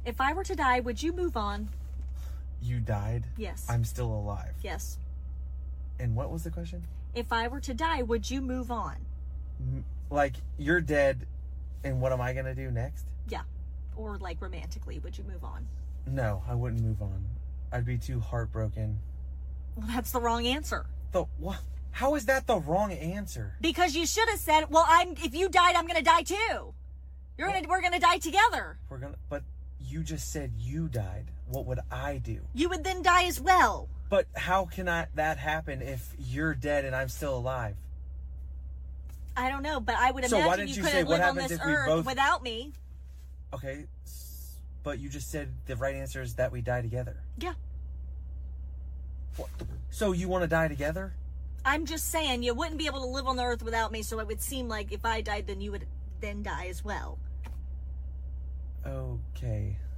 If I were to die, would you move on? You died? Yes. I'm still alive. Yes. And what was the question? If I were to die, would you move on? Like, you're dead, and what am I going to do next? Yeah. Or, like, romantically, would you move on? No, I wouldn't move on. I'd be too heartbroken. Well, that's the wrong answer. What? How is that the wrong answer? Because you should have said, well, if you died, I'm going to die too. We're going to die together. But you just said you died. What would I do? You would then die as well. But how can that happen if you're dead and I'm still alive? I don't know, but I would So why imagine didn't you you say, couldn't what live on happens this if we earth both- without me. Okay, but you just said the right answer is that we die together. Yeah. What? So you want to die together? I'm just saying you wouldn't be able to live on the earth without me, so it would seem like if I died, then you would then die as well. Okay.